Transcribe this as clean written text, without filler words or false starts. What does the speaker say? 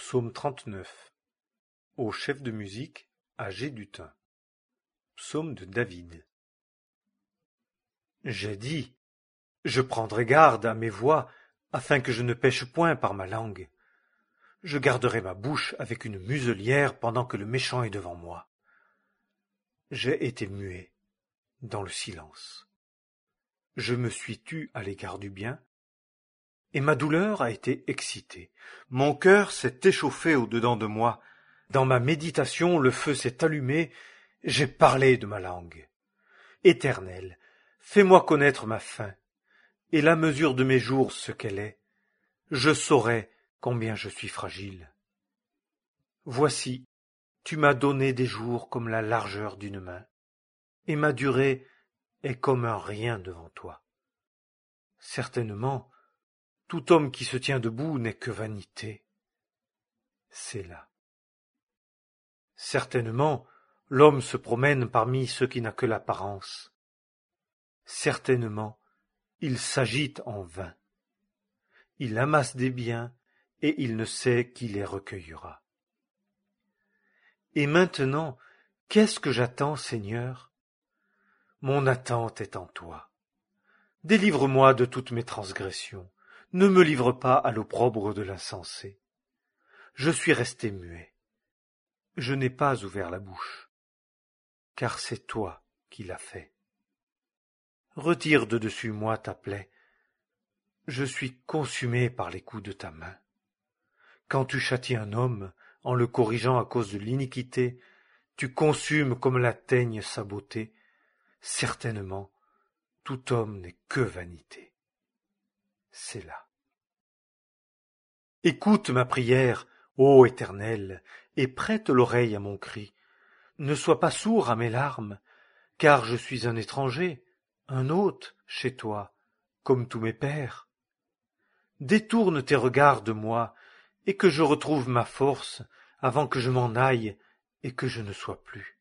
Psaume 39. Au chef de musique, à Gédutin. Psaume de David. J'ai dit, je prendrai garde à mes voies, afin que je ne pêche point par ma langue. Je garderai ma bouche avec une muselière pendant que le méchant est devant moi. J'ai été muet, dans le silence. Je me suis tu à l'égard du bien, et ma douleur a été excitée. Mon cœur s'est échauffé au-dedans de moi. Dans ma méditation, le feu s'est allumé. J'ai parlé de ma langue. Éternel, fais-moi connaître ma fin, et la mesure de mes jours ce qu'elle est. Je saurai combien je suis fragile. Voici, tu m'as donné des jours comme la largeur d'une main, et ma durée est comme un rien devant toi. Certainement, tout homme qui se tient debout n'est que vanité. Selah. Certainement, l'homme se promène parmi ceux qui n'a que l'apparence. Certainement, il s'agite en vain. Il amasse des biens, et il ne sait qui les recueillera. Et maintenant, qu'est-ce que j'attends, Seigneur? Mon attente est en toi. Délivre-moi de toutes mes transgressions. Ne me livre pas à l'opprobre de l'insensé. Je suis resté muet. Je n'ai pas ouvert la bouche, car c'est toi qui l'as fait. Retire de dessus moi ta plaie. Je suis consumé par les coups de ta main. Quand tu châties un homme en le corrigeant à cause de l'iniquité, tu consumes comme la teigne sa beauté. Certainement, tout homme n'est que vanité. Selah. Écoute ma prière, ô Éternel, et prête l'oreille à mon cri. Ne sois pas sourd à mes larmes, car je suis un étranger, un hôte chez toi, comme tous mes pères. Détourne tes regards de moi, et que je retrouve ma force, avant que je m'en aille et que je ne sois plus.